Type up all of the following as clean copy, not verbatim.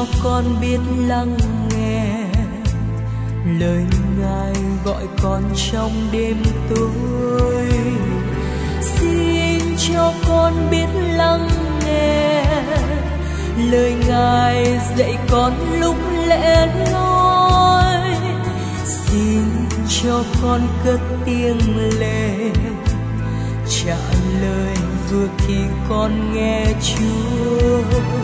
con biết lắng nghe lời Ngài gọi con trong đêm tối. Xin cho con biết lắng nghe lời Ngài dạy con lúc lẻ loi. Xin cho con cất tiếng lệ trả lời vừa khi con nghe Chúa.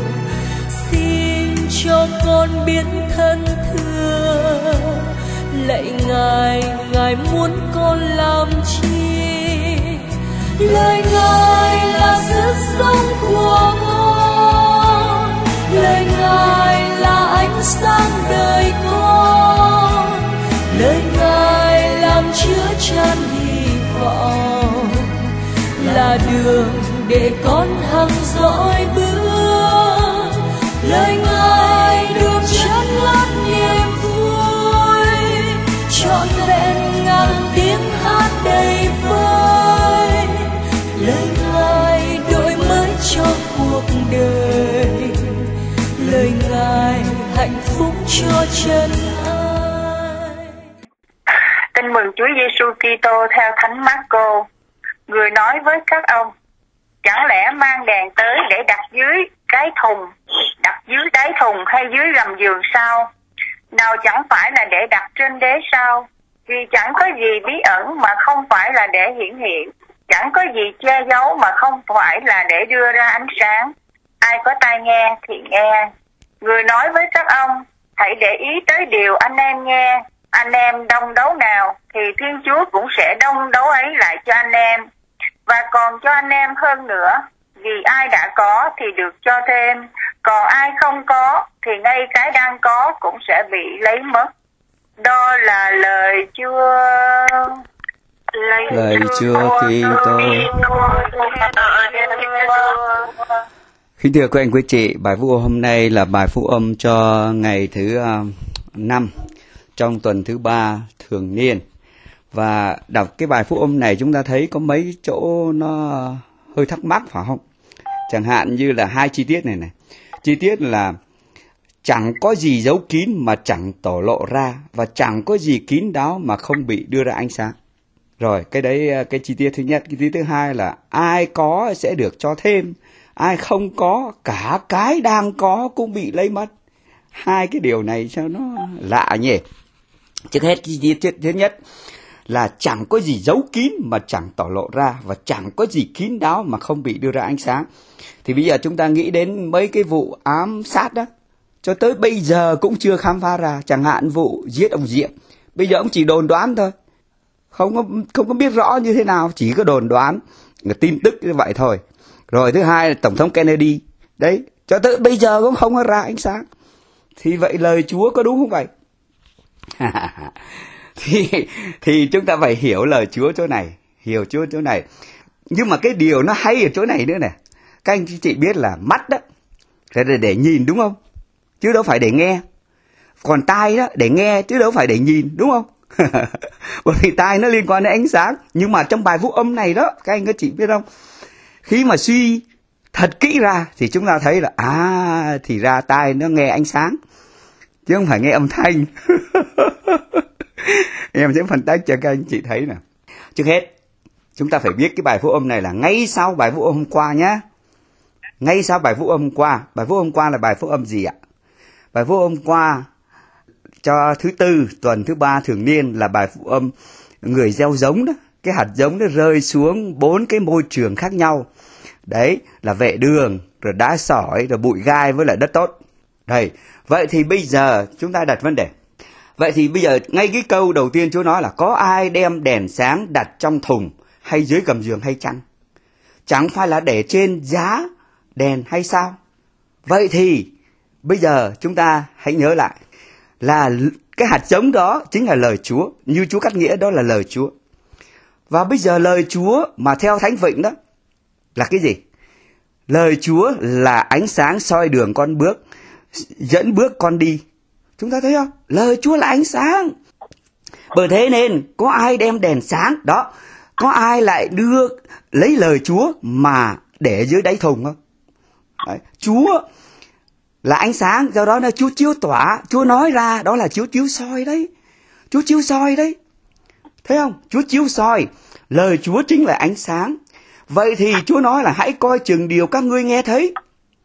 Xin cho con biết thân thương lạy Ngài, Ngài muốn con làm chi? Lời Ngài là sức sống của con, lời Ngài là ánh sáng đời con, lời Ngài làm chứa chan hy vọng, là đường để con hằng dõi bước. Lời Ngài đường chân ngất niềm vui, trọn vẹn ngàn tiếng hát đầy vơi. Lời Ngài đổi mới cho cuộc đời, lời Ngài hạnh phúc cho chân ai. Tin mừng Chúa Giêsu Kitô theo Thánh Mác-cô. Người nói với các ông: chẳng lẽ mang đèn tới để đặt dưới cái thùng, đặt dưới đáy thùng hay dưới gầm giường sao? Nào chẳng phải là để đặt trên đế sao? Vì chẳng có gì bí ẩn mà không phải là để hiển hiện, chẳng có gì che giấu mà không phải là để đưa ra ánh sáng. Ai có tai nghe thì nghe. Người nói với các ông: hãy để ý tới điều anh em nghe. Anh em đông đấu nào thì Thiên Chúa cũng sẽ đông đấu ấy lại cho anh em, và còn cho anh em hơn nữa. Vì ai đã có thì được cho thêm, còn ai không có thì ngay cái đang có cũng sẽ bị lấy mất. Đó là lời Chúa. Lời Chúa Kitô. Kính thưa quý anh quý chị, bài phúc âm hôm nay là bài phúc âm cho ngày thứ 5 trong tuần thứ 3 thường niên. Và đọc cái bài phúc âm này chúng ta thấy có mấy chỗ nó hơi thắc mắc phải không? Chẳng hạn như là hai chi tiết này này. Chi tiết là chẳng có gì giấu kín mà chẳng tỏ lộ ra, và chẳng có gì kín đáo mà không bị đưa ra ánh sáng. Rồi, cái đấy cái chi tiết thứ nhất. Cái chi tiết thứ hai là ai có sẽ được cho thêm, ai không có, cả cái đang có cũng bị lấy mất. Hai cái điều này sao nó lạ nhỉ? Trước hết chi tiết thứ nhất là chẳng có gì giấu kín mà chẳng tỏ lộ ra, và chẳng có gì kín đáo mà không bị đưa ra ánh sáng. Thì bây giờ chúng ta nghĩ đến mấy cái vụ ám sát đó, cho tới bây giờ cũng chưa khám phá ra. Chẳng hạn vụ giết ông Diệm, bây giờ ông chỉ đồn đoán thôi, không có biết rõ như thế nào, chỉ có đồn đoán, tin tức như vậy thôi. Rồi thứ hai là Tổng thống Kennedy, đấy, cho tới bây giờ cũng không có ra ánh sáng. Thì vậy lời Chúa có đúng không vậy? thì chúng ta phải hiểu lời Chúa chỗ này, hiểu Chúa chỗ này. Nhưng mà cái điều nó hay ở chỗ này nữa này, các anh chị biết là mắt đó để nhìn đúng không, chứ đâu phải để nghe. Còn tai đó để nghe chứ đâu phải để nhìn, đúng không? Bởi vì tai nó liên quan đến ánh sáng. Nhưng mà trong bài phúc âm này đó, các anh các chị biết không, khi mà suy thật kỹ ra thì chúng ta thấy là thì ra tai nó nghe ánh sáng chứ không phải nghe âm thanh. Em sẽ phân tích cho các anh chị thấy nè. Trước hết chúng ta phải biết cái bài phúc âm này là ngay sau bài phúc âm hôm qua nhé. Ngay sau bài phúc âm hôm qua. Bài phúc âm hôm qua là bài phúc âm gì ạ? Bài phúc âm hôm qua cho thứ tư tuần thứ 3 thường niên là bài phúc âm người gieo giống đó. Cái hạt giống nó rơi xuống 4 cái môi trường khác nhau. Đấy là vệ đường, rồi đá sỏi, rồi bụi gai với lại đất tốt. Đây, vậy thì bây giờ chúng ta đặt vấn đề. Vậy thì bây giờ ngay cái câu đầu tiên Chúa nói là có ai đem đèn sáng đặt trong thùng hay dưới gầm giường hay chăng? Chẳng phải là để trên giá đèn hay sao? Vậy thì bây giờ chúng ta hãy nhớ lại là cái hạt giống đó chính là lời Chúa. Như Chúa cắt nghĩa đó là lời Chúa. Và bây giờ lời Chúa mà theo Thánh Vịnh đó là cái gì? Lời Chúa là ánh sáng soi đường con bước, dẫn bước con đi. Chúng ta thấy không? Lời Chúa là ánh sáng. Bởi thế nên có ai đem đèn sáng đó, có ai lại lấy lời Chúa mà để dưới đáy thùng không? Đấy. Chúa là ánh sáng, do đó là Chúa chiếu tỏa, Chúa nói ra, đó là Chúa chiếu soi đấy. Chúa chiếu soi đấy. Thấy không? Chúa chiếu soi, lời Chúa chính là ánh sáng. Vậy thì Chúa nói là hãy coi chừng điều các ngươi nghe thấy.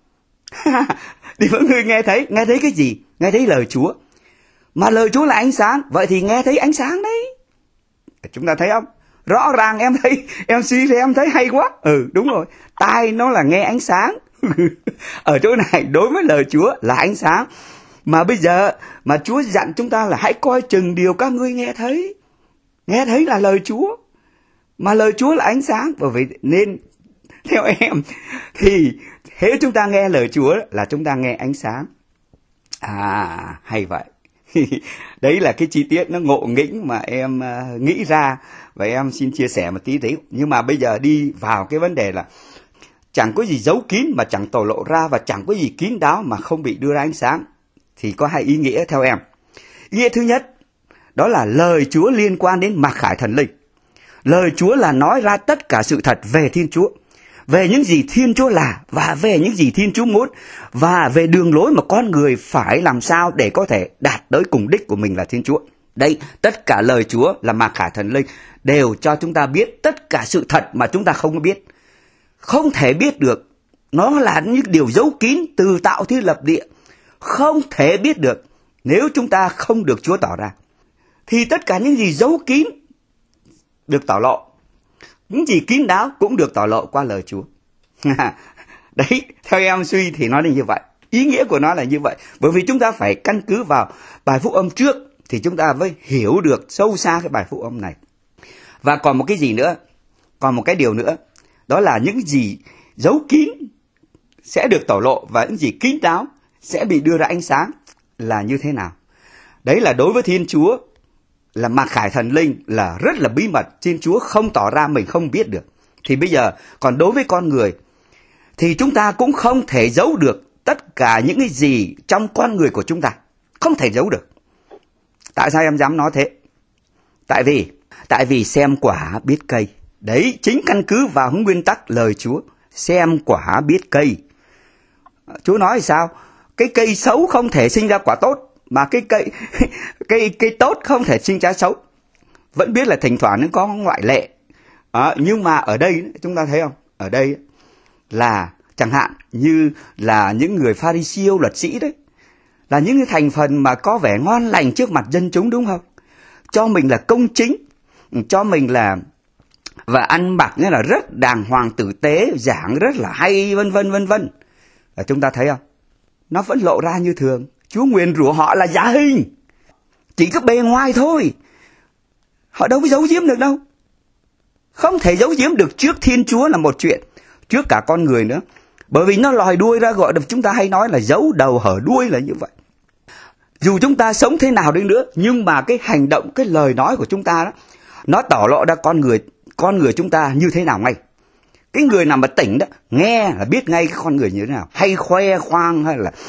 Điều các ngươi nghe thấy cái gì? Nghe thấy lời Chúa. Mà lời Chúa là ánh sáng, vậy thì nghe thấy ánh sáng đấy. Chúng ta thấy không? Rõ ràng em thấy, em suy thì em thấy hay quá. Đúng rồi, tai nó là nghe ánh sáng. Ở chỗ này đối với lời Chúa là ánh sáng. Mà bây giờ mà Chúa dặn chúng ta là hãy coi chừng điều các ngươi nghe thấy. Nghe thấy là lời Chúa. Mà lời Chúa là ánh sáng. Bởi vậy nên theo em thì thế chúng ta nghe lời Chúa là chúng ta nghe ánh sáng. Hay vậy. Đấy là cái chi tiết nó ngộ nghĩnh mà em nghĩ ra. Và em xin chia sẻ một tí đấy. Nhưng mà bây giờ đi vào cái vấn đề là chẳng có gì giấu kín mà chẳng tỏ lộ ra, và chẳng có gì kín đáo mà không bị đưa ra ánh sáng. Thì có hai ý nghĩa theo em. Ý nghĩa thứ nhất, đó là lời Chúa liên quan đến mặc khải thần linh. Lời Chúa là nói ra tất cả sự thật về Thiên Chúa, về những gì Thiên Chúa là, và về những gì Thiên Chúa muốn, và về đường lối mà con người phải làm sao để có thể đạt tới cùng đích của mình là Thiên Chúa. Đây, tất cả lời Chúa là mặc khải thần linh đều cho chúng ta biết tất cả sự thật mà chúng ta không biết, không thể biết được. Nó là những điều giấu kín từ tạo thiên lập địa, không thể biết được nếu chúng ta không được Chúa tỏ ra. Thì tất cả những gì giấu kín được tỏ lộ, những gì kín đáo cũng được tỏ lộ qua lời Chúa. Đấy, theo em suy thì nó là như vậy. Ý nghĩa của nó là như vậy. Bởi vì chúng ta phải căn cứ vào bài phúc âm trước thì chúng ta mới hiểu được sâu xa cái bài phúc âm này. Và còn một cái gì nữa, còn một cái điều nữa, đó là những gì giấu kín sẽ được tỏ lộ, và những gì kín đáo sẽ bị đưa ra ánh sáng là như thế nào. Đấy là đối với Thiên Chúa là mặc khải thần linh là rất là bí mật, Thiên Chúa không tỏ ra mình không biết được. Thì bây giờ còn đối với con người thì chúng ta cũng không thể giấu được tất cả những cái gì trong con người của chúng ta, không thể giấu được. Tại sao em dám nói thế? Tại vì xem quả biết cây. Đấy, chính căn cứ vào nguyên tắc lời Chúa, xem quả biết cây. Chúa nói sao? Cái cây xấu không thể sinh ra quả tốt, mà cây tốt không thể sinh ra xấu. Vẫn biết là thỉnh thoảng nó có ngoại lệ. Nhưng mà ở đây chúng ta thấy không? Ở đây là chẳng hạn như là những người Pha-ri-siêu luật sĩ đấy, là những cái thành phần mà có vẻ ngon lành trước mặt dân chúng, đúng không? Cho mình là công chính, cho mình là và ăn mặc nghĩa là rất đàng hoàng tử tế, giảng rất là hay, vân vân. Chúng ta thấy không? Nó vẫn lộ ra như thường. Chúa nguyền rủa họ là giả hình, chỉ có bề ngoài thôi, họ đâu có giấu giếm được đâu. Không thể giấu giếm được trước Thiên Chúa là một chuyện, trước cả con người nữa. Bởi vì nó lòi đuôi ra, gọi là chúng ta hay nói là giấu đầu hở đuôi là như vậy. Dù chúng ta sống thế nào đi nữa, nhưng mà cái hành động, cái lời nói của chúng ta đó, nó tỏ lộ ra con người chúng ta như thế nào ngay. Cái người nào mà tỉnh đó, nghe là biết ngay cái con người như thế nào. Hay khoe khoang hay là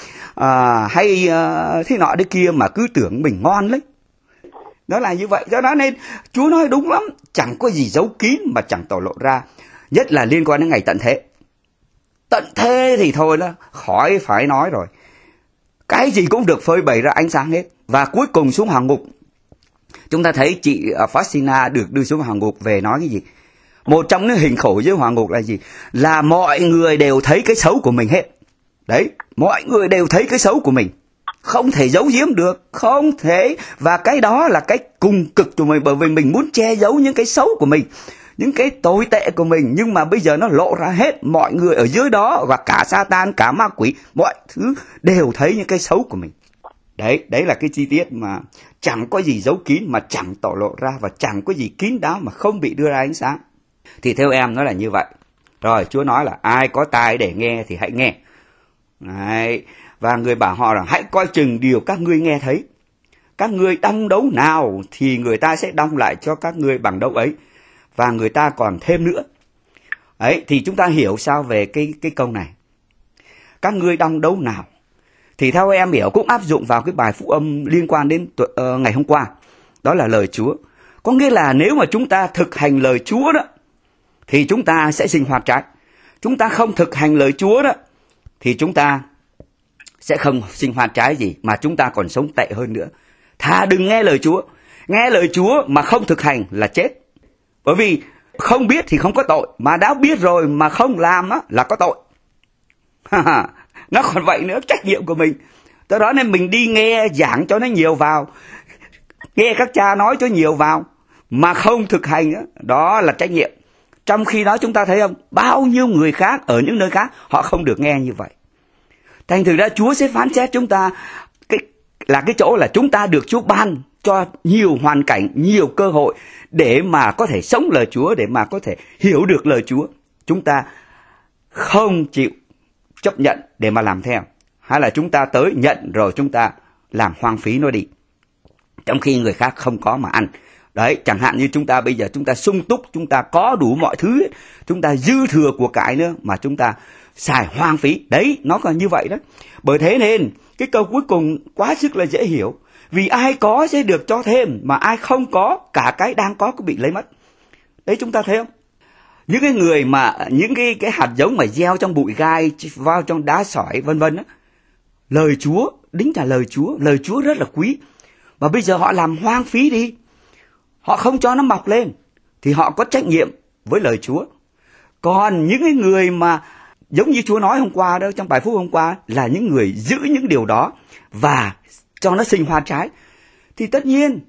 thế nọ thế kia mà cứ tưởng mình ngon lấy. Đó là như vậy. Do đó nên Chúa nói đúng lắm, chẳng có gì giấu kín mà chẳng tỏ lộ ra. Nhất là liên quan đến ngày tận thế. Tận thế thì thôi đó, khỏi phải nói rồi. Cái gì cũng được phơi bày ra ánh sáng hết. Và cuối cùng xuống hỏa ngục. Chúng ta thấy chị Faustina được đưa xuống hỏa ngục về nói cái gì? Một trong những hình khổ dưới hỏa ngục là gì? Là mọi người đều thấy cái xấu của mình hết. Đấy, mọi người đều thấy cái xấu của mình. Không thể giấu giếm được, không thể. Và cái đó là cái cùng cực của mình, bởi vì mình muốn che giấu những cái xấu của mình, những cái tồi tệ của mình. Nhưng mà bây giờ nó lộ ra hết, mọi người ở dưới đó, và cả Satan, cả ma quỷ, mọi thứ đều thấy những cái xấu của mình. Đấy là cái chi tiết mà chẳng có gì giấu kín mà chẳng tỏ lộ ra, và chẳng có gì kín đáo mà không bị đưa ra ánh sáng. Thì theo em nó là như vậy. Rồi Chúa nói là ai có tai để nghe thì hãy nghe. Đấy. Và người bảo họ là hãy coi chừng điều các ngươi nghe thấy. Các ngươi đong đấu nào thì người ta sẽ đong lại cho các ngươi bằng đấu ấy. Và người ta còn thêm nữa. Đấy, thì chúng ta hiểu sao về cái câu này. Các ngươi đong đấu nào. Thì theo em hiểu cũng áp dụng vào cái bài phúc âm liên quan đến ngày hôm qua. Đó là lời Chúa. Có nghĩa là nếu mà chúng ta thực hành lời Chúa đó, thì chúng ta sẽ sinh hoạt trái. Chúng ta không thực hành lời Chúa đó, thì chúng ta sẽ không sinh hoa trái gì, mà chúng ta còn sống tệ hơn nữa. Thà đừng nghe lời Chúa. Nghe lời Chúa mà không thực hành là chết. Bởi vì không biết thì không có tội, mà đã biết rồi mà không làm á là có tội. Nó còn vậy nữa, trách nhiệm của mình. Do đó nên mình đi nghe giảng cho nó nhiều vào, nghe các cha nói cho nhiều vào, mà không thực hành á, đó là trách nhiệm. Trong khi đó chúng ta thấy không, bao nhiêu người khác ở những nơi khác họ không được nghe như vậy. Thành thử ra Chúa sẽ phán xét chúng ta cái chỗ là chúng ta được Chúa ban cho nhiều hoàn cảnh, nhiều cơ hội để mà có thể sống lời Chúa, để mà có thể hiểu được lời Chúa. Chúng ta không chịu chấp nhận để mà làm theo, hay là chúng ta tới nhận rồi chúng ta làm hoang phí nó đi, trong khi người khác không có mà ăn. Đấy, chẳng hạn như chúng ta bây giờ chúng ta sung túc, chúng ta có đủ mọi thứ, chúng ta dư thừa của cải nữa mà chúng ta xài hoang phí. Đấy, nó còn như vậy đó. Bởi thế nên cái câu cuối cùng quá sức là dễ hiểu. Vì ai có sẽ được cho thêm, mà ai không có, cả cái đang có cũng bị lấy mất. Đấy, chúng ta thấy không? Những cái người mà, những cái hạt giống mà gieo trong bụi gai, vào trong đá sỏi vân vân á, lời Chúa, đính là lời Chúa rất là quý. Mà bây giờ họ làm hoang phí đi, họ không cho nó mọc lên, thì họ có trách nhiệm với lời Chúa. Còn những cái người mà giống như Chúa nói hôm qua đó, trong bài phúc hôm qua, là những người giữ những điều đó và cho nó sinh hoa trái, thì tất nhiên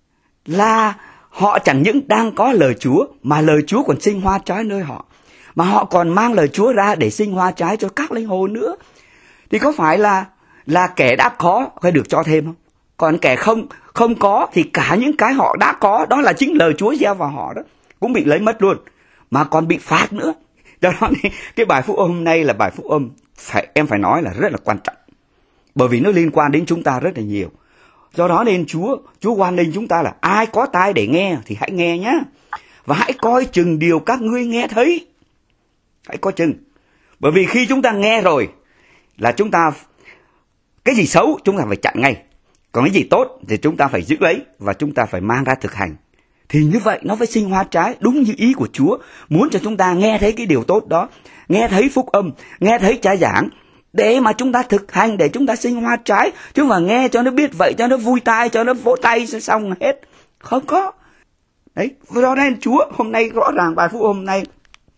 là họ chẳng những đang có lời Chúa, mà lời Chúa còn sinh hoa trái nơi họ, mà họ còn mang lời Chúa ra để sinh hoa trái cho các linh hồn nữa. Thì có phải là kẻ đã có phải được cho thêm không? Còn kẻ không có thì cả những cái họ đã có, đó là chính lời Chúa gieo vào họ đó, cũng bị lấy mất luôn, mà còn bị phạt nữa. Do đó cái bài phúc âm hôm nay là bài phúc âm em phải nói là rất là quan trọng, bởi vì nó liên quan đến chúng ta rất là nhiều. Do đó nên Chúa hoan nghênh chúng ta là ai có tai để nghe thì hãy nghe nhé, và hãy coi chừng điều các ngươi nghe thấy. Hãy coi chừng, bởi vì khi chúng ta nghe rồi là chúng ta, cái gì xấu chúng ta phải chặn ngay, còn cái gì tốt thì chúng ta phải giữ lấy và chúng ta phải mang ra thực hành. Thì như vậy nó phải sinh hoa trái đúng như ý của Chúa muốn cho chúng ta nghe thấy cái điều tốt đó, nghe thấy phúc âm, nghe thấy cha giảng, để mà chúng ta thực hành, để chúng ta sinh hoa trái. Chứ mà nghe cho nó biết vậy, cho nó vui tai, cho nó vỗ tay xong hết, không có. Đấy, do nên Chúa hôm nay rõ ràng bài phúc hôm nay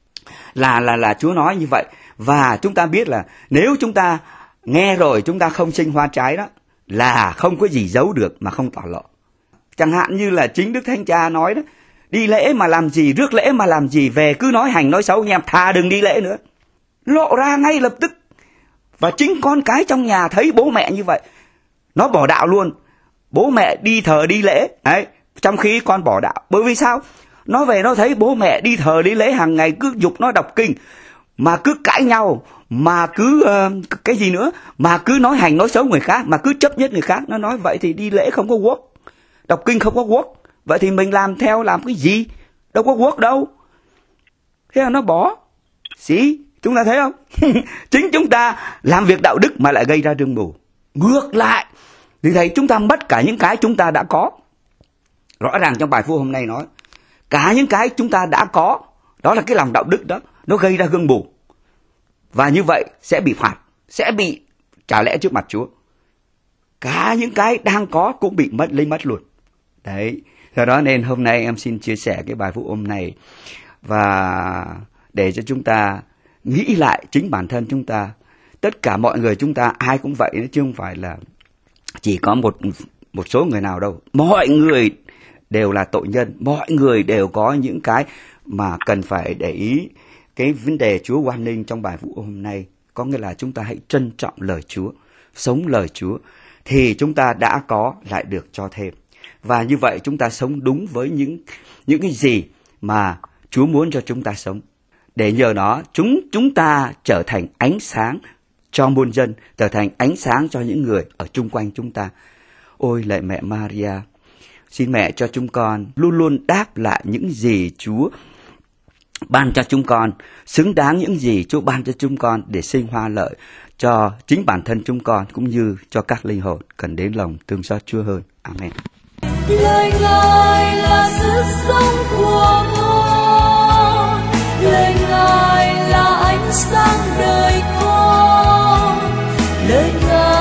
là Chúa nói như vậy. Và chúng ta biết là nếu chúng ta nghe rồi chúng ta không sinh hoa trái đó, là không có gì giấu được mà không tỏ lộ. Chẳng hạn như là chính Đức Thánh Cha nói đó, đi lễ mà làm gì, rước lễ mà làm gì, về cứ nói hành nói xấu, anh em thà đừng đi lễ nữa. Lộ ra ngay lập tức. Và chính con cái trong nhà thấy bố mẹ như vậy, nó bỏ đạo luôn. Bố mẹ đi thờ đi lễ, đấy, trong khi con bỏ đạo. Bởi vì sao? Nó về nó thấy bố mẹ đi thờ đi lễ hàng ngày, cứ giục nó đọc kinh, mà cứ cãi nhau, mà cứ cái gì nữa, mà cứ nói hành nói xấu người khác, mà cứ chấp nhất người khác. Nó nói vậy thì đi lễ không có work, đọc kinh không có work, vậy thì mình làm theo làm cái gì? Đâu có work đâu. Thế là nó bỏ. Chúng ta thấy không? Chính chúng ta làm việc đạo đức mà lại gây ra rương mù. Ngược lại thì thầy, chúng ta mất cả những cái chúng ta đã có. Rõ ràng trong bài phúc hôm nay nói, cả những cái chúng ta đã có, đó là cái lòng đạo đức đó, nó gây ra gương mù. Và như vậy sẽ bị phạt, sẽ bị trả lẽ trước mặt Chúa. Cả những cái đang có cũng bị lấy mất luôn. Đấy, do đó nên hôm nay em xin chia sẻ cái bài phúc âm này, và để cho chúng ta nghĩ lại chính bản thân chúng ta. Tất cả mọi người chúng ta ai cũng vậy, chứ không phải là chỉ có một số người nào đâu. Mọi người đều là tội nhân, mọi người đều có những cái mà cần phải để ý. Cái vấn đề Chúa hoan nghênh trong bài phúc hôm nay có nghĩa là chúng ta hãy trân trọng lời Chúa, sống lời Chúa, thì chúng ta đã có lại được cho thêm. Và như vậy chúng ta sống đúng với những cái gì mà Chúa muốn cho chúng ta sống. Để nhờ nó chúng ta trở thành ánh sáng cho muôn dân, trở thành ánh sáng cho những người ở chung quanh chúng ta. Ôi lạy mẹ Maria, xin mẹ cho chúng con luôn luôn đáp lại những gì Chúa ban cho chúng con, xứng đáng những gì Chúa ban cho chúng con, để sinh hoa lợi cho chính bản thân chúng con cũng như cho các linh hồn cần đến lòng thương xót Chúa hơn. Amen. Lời Ngài là sức sống của con, lời Ngài là ánh sáng đời con, lời Ngài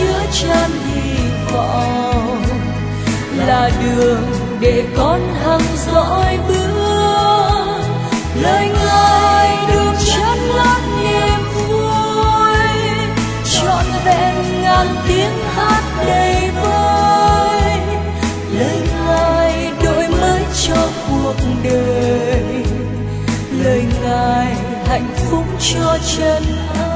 chứa chan hy vọng, là đường để con hằng dõi bước. Lời Ngài đường chân lẫn niềm vui, trọn vẹn ngàn tiếng hát đầy vơi. Lời Ngài đổi mới cho cuộc đời, lời Ngài hạnh phúc cho chân ai.